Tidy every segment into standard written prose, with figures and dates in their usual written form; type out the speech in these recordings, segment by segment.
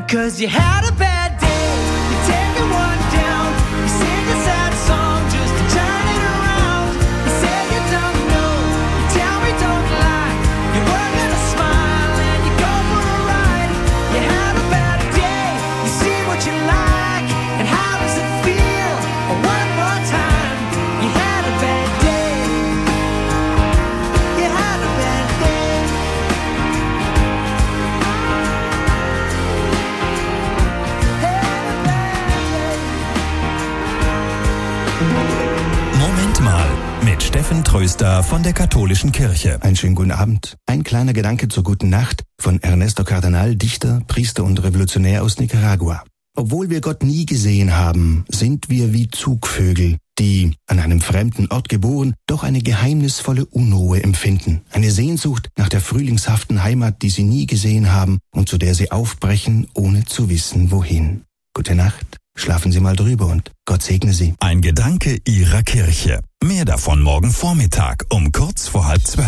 'Cause you had a bad day, you take it one down, you sing a sad song just to turn it around. You say you don't know, you tell me don't lie, you work on a smile and you go for a ride. You had a bad day, you see what you like, and how does it feel? One more time, you had a bad day, you had a bad day. Moment mal mit Steffen Tröster von der Katholischen Kirche. Einen schönen guten Abend. Ein kleiner Gedanke zur guten Nacht von Ernesto Cardenal, Dichter, Priester und Revolutionär aus Nicaragua. Obwohl wir Gott nie gesehen haben, sind wir wie Zugvögel, die, an einem fremden Ort geboren, doch eine geheimnisvolle Unruhe empfinden. Eine Sehnsucht nach der frühlingshaften Heimat, die sie nie gesehen haben und zu der sie aufbrechen, ohne zu wissen, wohin. Gute Nacht. Schlafen Sie mal drüber und Gott segne Sie. Ein Gedanke Ihrer Kirche. Mehr davon morgen Vormittag um kurz vor 11:30.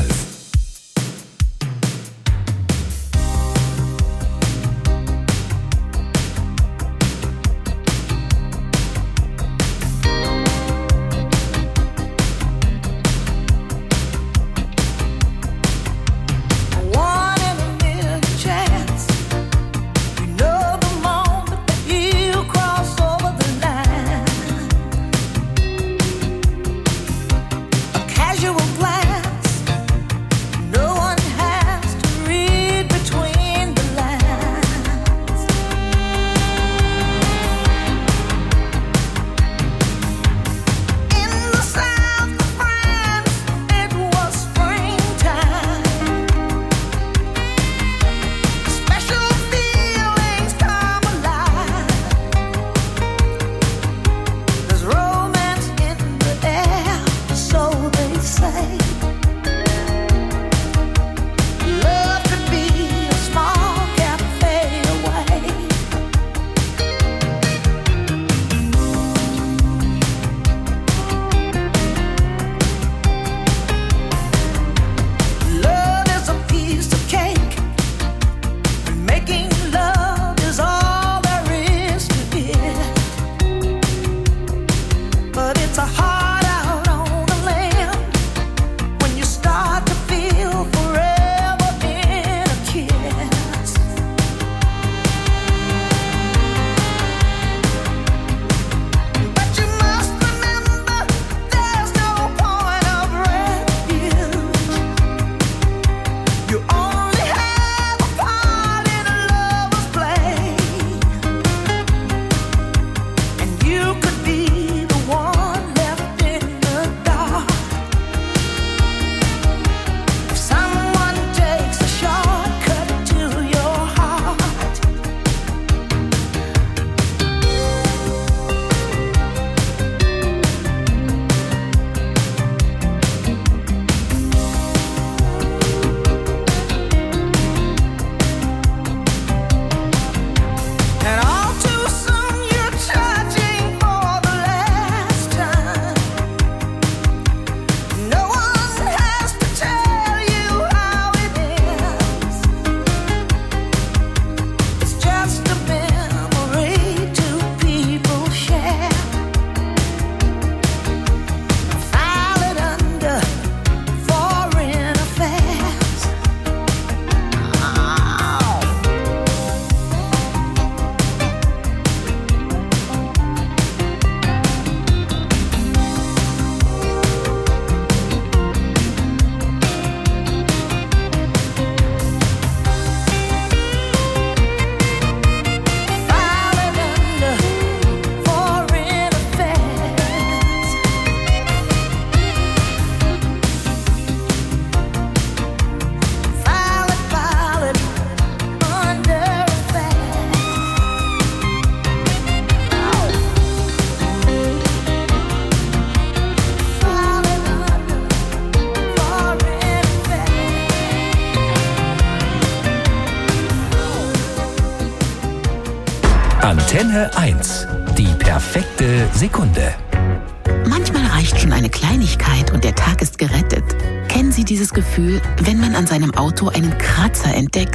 Antenne 1. Die perfekte Sekunde. Manchmal reicht schon eine Kleinigkeit und der Tag ist gerettet. Kennen Sie dieses Gefühl, wenn man an seinem Auto einen Kratzer entdeckt?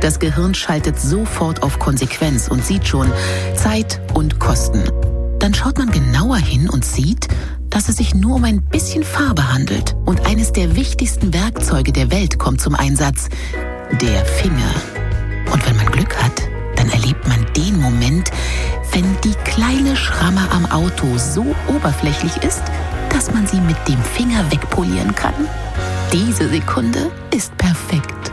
Das Gehirn schaltet sofort auf Konsequenz und sieht schon Zeit und Kosten. Dann schaut man genauer hin und sieht, dass es sich nur um ein bisschen Farbe handelt. Und eines der wichtigsten Werkzeuge der Welt kommt zum Einsatz: der Finger. Und wenn man Glück hat, dann erlebt man den Moment, wenn die kleine Schramme am Auto so oberflächlich ist, dass man sie mit dem Finger wegpolieren kann. Diese Sekunde ist perfekt.